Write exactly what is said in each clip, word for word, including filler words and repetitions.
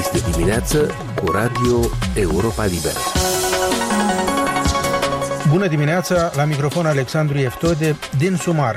Este dimineață cu Radio Europa Liberă. Bună dimineața, la microfon Alexandru Eftode din Sumar.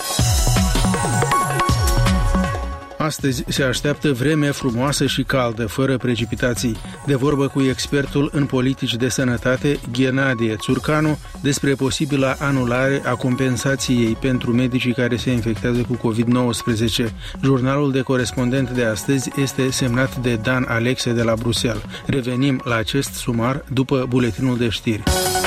Astăzi se așteaptă vreme frumoasă și caldă, fără precipitații. De vorbă cu expertul în politici de sănătate, Ghenadie Țurcanu, despre posibila anulare a compensației pentru medicii care se infectează cu covid nouăsprezece. Jurnalul de corespondent de astăzi este semnat de Dan Alexe de la Bruxelles. Revenim la acest sumar după buletinul de știri.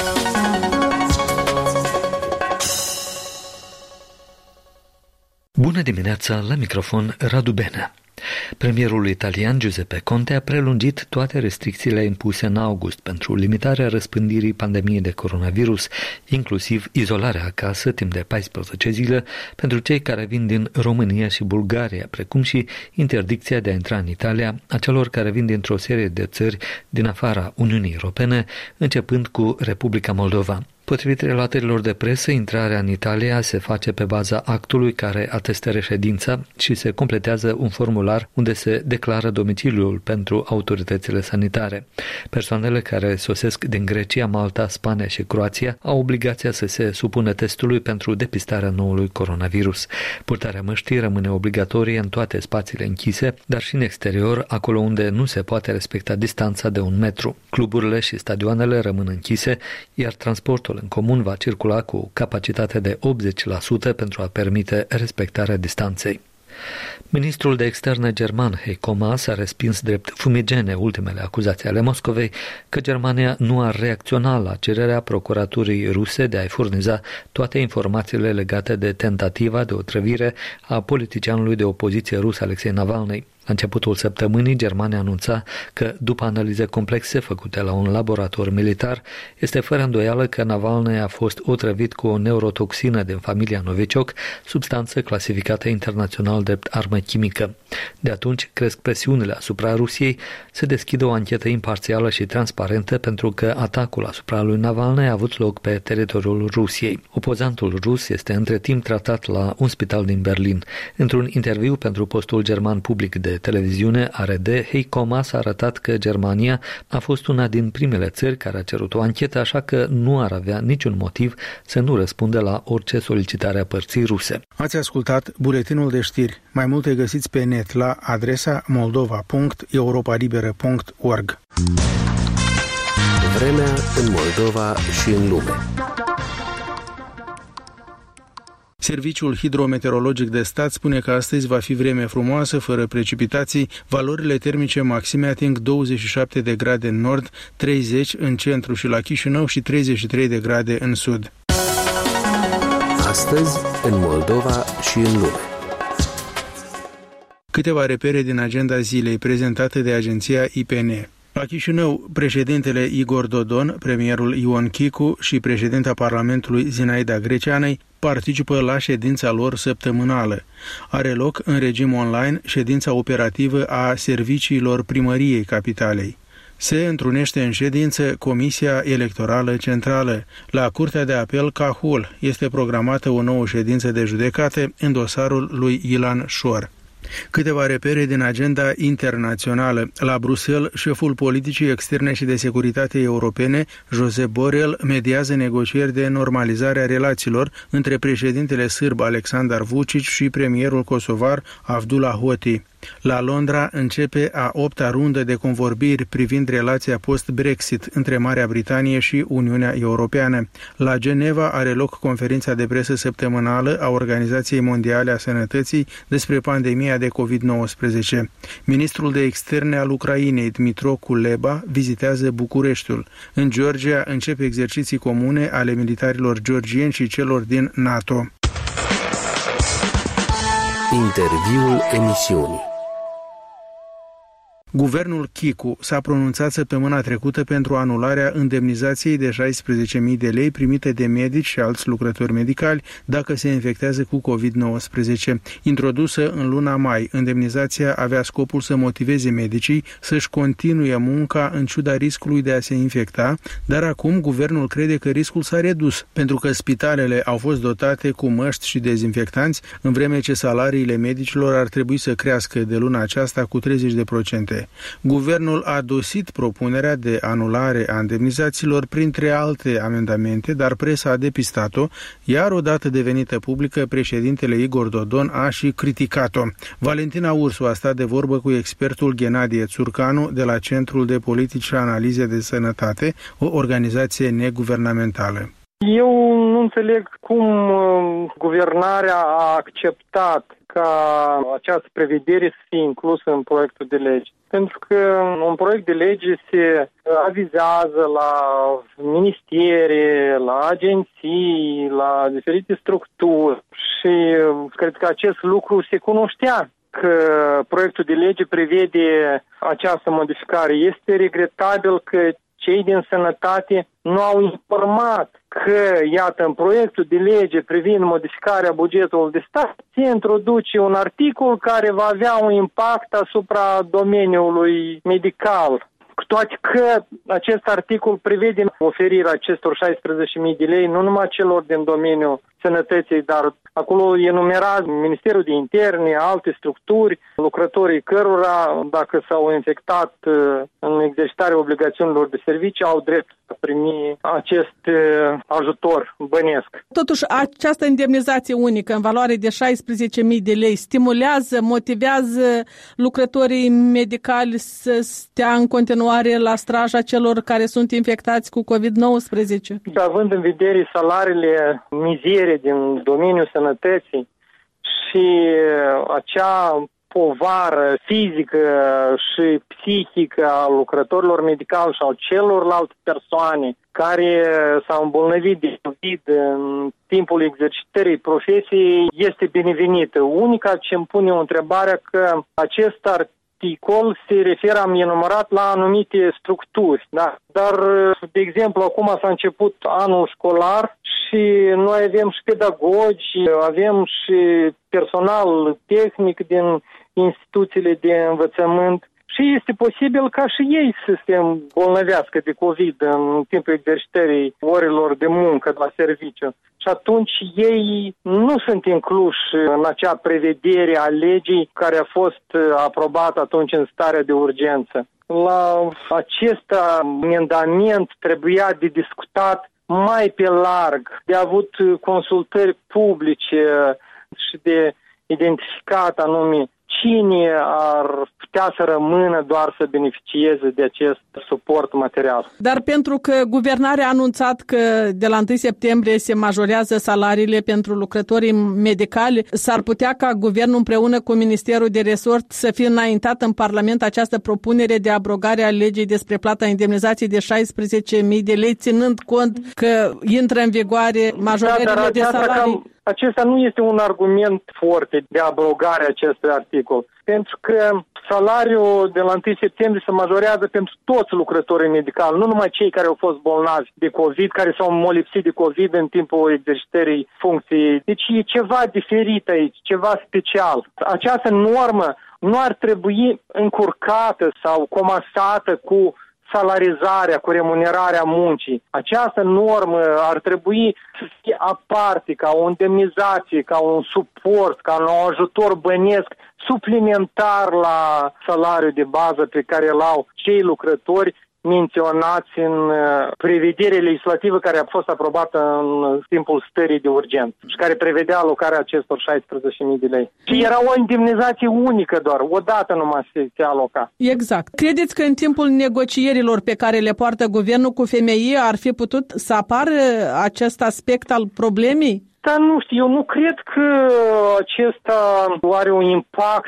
Bună dimineața, la microfon Radu Benea. Premierul italian Giuseppe Conte a prelungit toate restricțiile impuse în august pentru limitarea răspândirii pandemiei de coronavirus, inclusiv izolarea acasă timp de paisprezece zile pentru cei care vin din România și Bulgaria, precum și interdicția de a intra în Italia a celor care vin dintr-o serie de țări din afara Uniunii Europene, începând cu Republica Moldova. Potrivit relatărilor de presă, intrarea în Italia se face pe baza actului care atestă reședința și se completează un formular unde se declară domiciliul pentru autoritățile sanitare. Persoanele care sosesc din Grecia, Malta, Spania și Croația au obligația să se supună testului pentru depistarea noului coronavirus. Purtarea măștii rămâne obligatorie în toate spațiile închise, dar și în exterior, acolo unde nu se poate respecta distanța de un metru. Cluburile și stadioanele rămân închise, iar transportul în comun va circula cu capacitate de optzeci la sută pentru a permite respectarea distanței. Ministrul de externe german Heiko Maas a respins drept fumigene ultimele acuzații ale Moscovei că Germania nu ar reacționa la cererea procuraturii ruse de a-i furniza toate informațiile legate de tentativa de otrăvire a politicianului de opoziție rus Alexei Navalny. La începutul săptămânii, Germania anunța că, după analize complexe făcute la un laborator militar, este fără îndoială că Navalny a fost otrăvit cu o neurotoxină din familia Novichok, substanță clasificată internațional drept armă chimică. De atunci cresc presiunile asupra Rusiei să deschidă o anchetă imparțială și transparentă pentru că atacul asupra lui Navalny a avut loc pe teritoriul Rusiei. Opozantul rus este între timp tratat la un spital din Berlin. Într-un interviu pentru postul german public de televiziune A R D, Heiko Maas a arătat că Germania a fost una din primele țări care a cerut o anchetă, așa că nu ar avea niciun motiv să nu răspundă la orice solicitare a părții ruse. Ați ascultat buletinul de știri. Mai multe găsiți pe net la adresa moldova punct europa liberă punct org. Vremea în Moldova și în lume. Serviciul hidrometeorologic de stat spune că astăzi va fi vreme frumoasă, fără precipitații. Valorile termice maxime ating douăzeci și șapte de grade în nord, treizeci în centru și la Chișinău și treizeci și trei de grade în sud. Astăzi, în Moldova și în lume. Câteva repere din agenda zilei prezentată de agenția I P N. La Chișinău, președintele Igor Dodon, premierul Ion Chicu și președinta Parlamentului Zinaida Greceanei participă la ședința lor săptămânală. Are loc în regim online ședința operativă a serviciilor primăriei capitalei. Se întrunește în ședință Comisia Electorală Centrală. La Curtea de Apel Cahul este programată o nouă ședință de judecată în dosarul lui Ilan Șor. Câteva repere din agenda internațională. La Bruxelles, șeful politicii externe și de securitate europene, Josep Borrell, mediază negocieri de normalizare a relațiilor între președintele sârb Aleksandar Vučić și premierul kosovar Abdullah Hoti. La Londra începe a opta rundă de convorbiri privind relația post-Brexit între Marea Britanie și Uniunea Europeană. La Geneva are loc conferința de presă săptămânală a Organizației Mondiale a Sănătății despre pandemia de covid nouăsprezece. Ministrul de externe al Ucrainei, Dmytro Kuleba, vizitează Bucureștiul. În Georgia începe exerciții comune ale militarilor georgieni și celor din NATO. Interviul emisiunii. Guvernul Chicu s-a pronunțat săptămâna trecută pentru anularea indemnizației de șaisprezece mii de lei primite de medici și alți lucrători medicali dacă se infectează cu covid nouăsprezece. Introdusă în luna mai, indemnizația avea scopul să motiveze medicii să-și continue munca în ciuda riscului de a se infecta, dar acum guvernul crede că riscul s-a redus, pentru că spitalele au fost dotate cu măști și dezinfectanți, în vreme ce salariile medicilor ar trebui să crească de luna aceasta cu treizeci de procente. indemnizațiile. Guvernul a dosit propunerea de anulare a indemnizațiilor printre alte amendamente, dar presa a depistat-o, iar odată devenită publică, președintele Igor Dodon a și criticat-o. Valentina Ursu a stat de vorbă cu expertul Ghenadie Țurcanu de la Centrul de Politici și Analize de Sănătate, o organizație neguvernamentală. Eu nu înțeleg cum uh, guvernarea a acceptat ca această prevedere să fie inclusă în proiectul de lege. Pentru că un proiect de lege se avizează la ministere, la agenții, la diferite structuri și cred că acest lucru se cunoștea, că proiectul de lege prevede această modificare. Este regretabil că cei din sănătate nu au informat că, iată, în proiectul de lege privind modificarea bugetului de stat se introduce un articol care va avea un impact asupra domeniului medical. Cu toate că acest articol prevede oferirea acestor șaisprezece mii de lei nu numai celor din domeniul sănătății, dar acolo enumerează Ministerul de Interne, alte structuri, lucrătorii cărora, dacă s-au infectat în exercitarea obligațiunilor de serviciu, au drept să primi acest ajutor bănesc. Totuși, această indemnizație unică în valoare de șaisprezece mii de lei stimulează, motivează lucrătorii medicali să stea în continuare la straja celor care sunt infectați cu covid nouăsprezece? Având în vedere salariile mizerie din domeniul sănătății și acea povară fizică și psihică a lucrătorilor medicali și a celorlalte persoane care s-au îmbolnăvit de COVID în timpul exercitării profesiei este binevenită. Unica ce îmi pune o întrebare că acest articol se referă, am enumerat, la anumite structuri. Da? Dar, de exemplu, acum s-a început anul școlar și noi avem și pedagogi, avem și personal tehnic din instituțiile de învățământ și este posibil ca și ei să se îmbolnăvească de COVID în timpul exercitării orelor de muncă la serviciu. Și atunci ei nu sunt incluși în acea prevedere a legii care a fost aprobată atunci în starea de urgență. La acest amendament trebuia de discutat mai pe larg, de avut consultări publice și de identificat anume cine ar putea să rămână doar să beneficieze de acest suport material. Dar pentru că guvernarea a anunțat că de la întâi septembrie se majorează salariile pentru lucrătorii medicali, s-ar putea ca guvernul împreună cu Ministerul de Resort să fie înaintat în Parlament această propunere de abrogare a legii despre plata indemnizației de șaisprezece mii de lei, ținând cont că intră în vigoare majorările da, de salarii? Acesta nu este un argument foarte de abrogare acestui articol, pentru că salariul de la întâi septembrie se majorează pentru toți lucrătorii medicali, nu numai cei care au fost bolnavi de COVID, care s-au molipsit de COVID în timpul exercitării funcției. Deci e ceva diferit aici, ceva special. Această normă nu ar trebui încurcată sau comasată cu salarizarea, cu remunerarea muncii. Această normă ar trebui să fie aparte, ca o indemnizație, ca un suport, ca un ajutor bănesc suplimentar la salariul de bază pe care îl au cei lucrători menționați în prevederea legislativă care a fost aprobată în timpul stării de urgență și care prevedea alocarea acestor șaisprezece mii de lei. Și era o indemnizație unică doar, o dată numai se, se aloca. Exact. Credeți că în timpul negocierilor pe care le poartă guvernul cu F M I ar fi putut să apară acest aspect al problemei? Dar nu știu, eu nu cred că acesta are un impact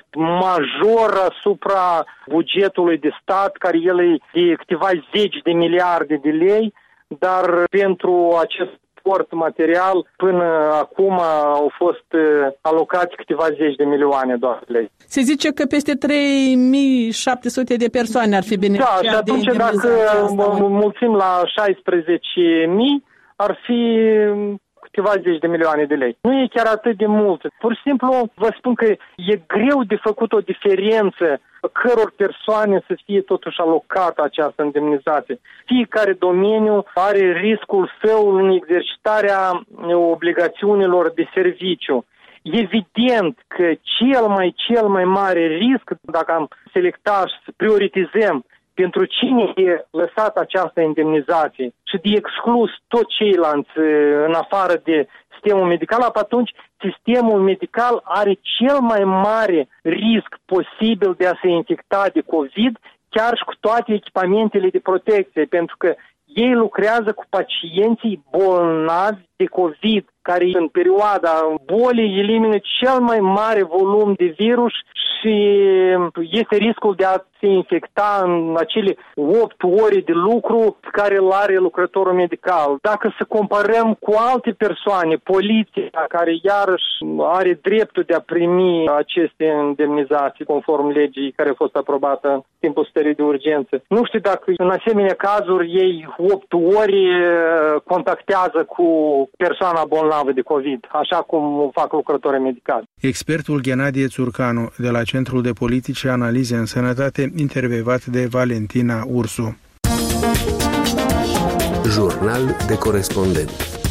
major asupra bugetului de stat, care el e de câteva zeci de miliarde de lei, dar pentru acest suport material până acum au fost alocați câteva zeci de milioane doar de lei. Se zice că peste trei mii șapte sute de persoane ar fi beneficiat. Da, și atunci dacă mulțim la șaisprezece mii, ar fi câteva zeci de milioane de lei. Nu e chiar atât de mult. Pur și simplu vă spun că e greu de făcut o diferență căror persoane să fie totuși alocată această indemnizație. Fiecare domeniu are riscul său în exercitarea obligațiunilor de serviciu. Evident că cel mai, cel mai mare risc, dacă am selectat și să prioritizăm pentru cine e lăsat această indemnizație și de exclus tot ceilalți în afară de sistemul medical, atunci sistemul medical are cel mai mare risc posibil de a se infecta de COVID, chiar și cu toate echipamentele de protecție, pentru că ei lucrează cu pacienții bolnavi de COVID, care în perioada bolii elimină cel mai mare volum de virus și este riscul de a se infecta în acele opt ore de lucru pe care îl are lucrătorul medical. Dacă să comparăm cu alte persoane, poliția, care iarăși are dreptul de a primi aceste indemnizații conform legii care a fost aprobată în timpul stării de urgență. Nu știu dacă în asemenea cazuri ei opt ore contactează cu persoana bolnavă de COVID, așa cum o fac lucrătorii medicali. Expertul Ghenadie Țurcanu de la Centrul de Politice Analize în Sănătate, intervievat de Valentina Ursu. Jurnal de corespondent.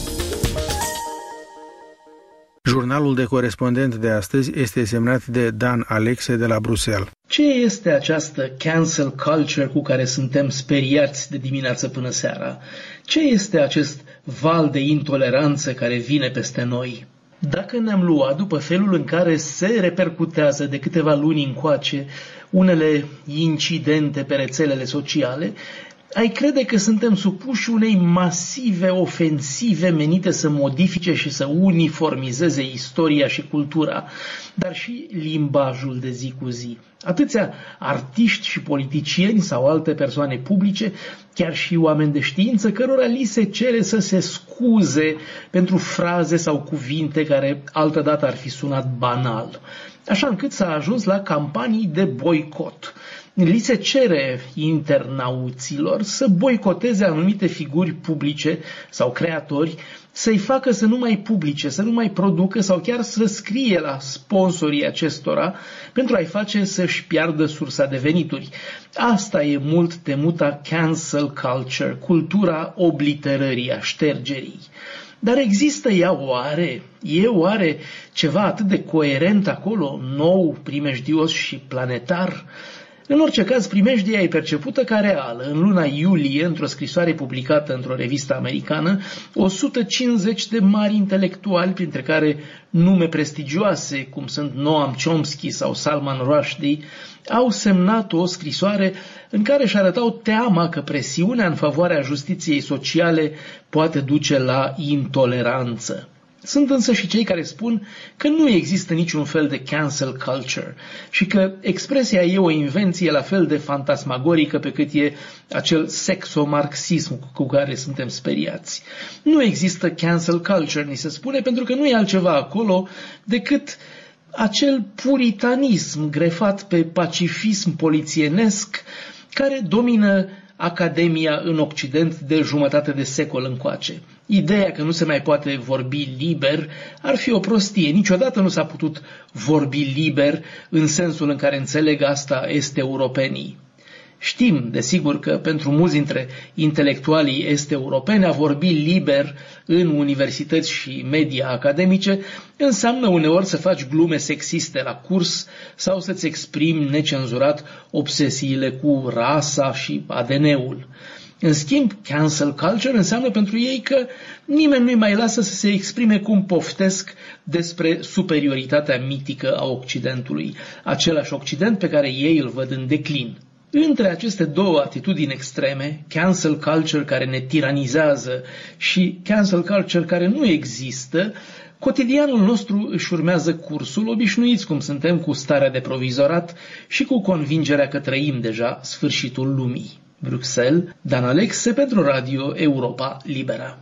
Jurnalul de corespondent de astăzi este semnat de Dan Alexe de la Bruxelles. Ce este această cancel culture cu care suntem speriați de dimineață până seara? Ce este acest val de intoleranță care vine peste noi? Dacă ne-am luat după felul în care se repercutează de câteva luni încoace unele incidente pe rețelele sociale, ai crede că suntem supuși unei masive ofensive menite să modifice și să uniformizeze istoria și cultura, dar și limbajul de zi cu zi. Atâția artiști și politicieni sau alte persoane publice, chiar și oameni de știință, cărora li se cere să se scuze pentru fraze sau cuvinte care altădată ar fi sunat banal, așa încât s-a ajuns la campanii de boicot. Li se cere internauților să boicoteze anumite figuri publice sau creatori, să-i facă să nu mai publice, să nu mai producă sau chiar să scrie la sponsorii acestora pentru a-i face să-și piardă sursa de venituri. Asta e mult temuta cancel culture, cultura obliterării, a ștergerii. Dar există ea oare? E oare ceva atât de coerent acolo, nou, primejdios și planetar? În orice caz, primejdia e percepută ca reală. În luna iulie, într-o scrisoare publicată într-o revistă americană, o sută cincizeci de mari intelectuali, printre care nume prestigioase, cum sunt Noam Chomsky sau Salman Rushdie, au semnat o scrisoare în care își arătau teama că presiunea în favoarea justiției sociale poate duce la intoleranță. Sunt însă și cei care spun că nu există niciun fel de cancel culture și că expresia e o invenție la fel de fantasmagorică pe cât e acel sexomarxism cu care suntem speriați. Nu există cancel culture, ni se spune, pentru că nu e altceva acolo decât acel puritanism grefat pe pacifism polițienesc care domină Academia în Occident de jumătate de secol încoace. Ideea că nu se mai poate vorbi liber ar fi o prostie. Niciodată nu s-a putut vorbi liber în sensul în care înțeleg asta est-europenii. Știm, desigur, că pentru mulți dintre intelectualii est-europeni a vorbi liber în universități și media academice înseamnă uneori să faci glume sexiste la curs sau să-ți exprimi necenzurat obsesiile cu rasa și A D N-ul. În schimb, cancel culture înseamnă pentru ei că nimeni nu-i mai lasă să se exprime cum poftesc despre superioritatea mitică a Occidentului, același Occident pe care ei îl văd în declin. Între aceste două atitudini extreme, cancel culture care ne tiranizează și cancel culture care nu există, cotidianul nostru își urmează cursul, obișnuiți cum suntem cu starea de provizorat și cu convingerea că trăim deja sfârșitul lumii. Bruxelles, Dan Alexe pentru Radio Europa Libera.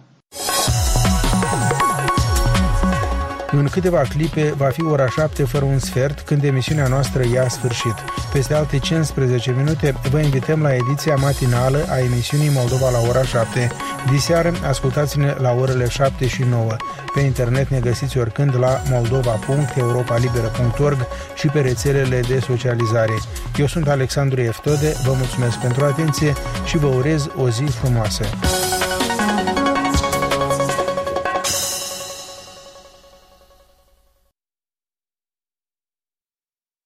În câteva clipe va fi ora șapte fără un sfert, când emisiunea noastră ia sfârșit. Peste alte cincisprezece minute vă invităm la ediția matinală a emisiunii Moldova la ora șapte. Diseară ascultați-ne la orele șapte și nouă. Pe internet ne găsiți oricând la moldova punct europa liberă punct org și pe rețelele de socializare. Eu sunt Alexandru Eftode, vă mulțumesc pentru atenție și vă urez o zi frumoasă.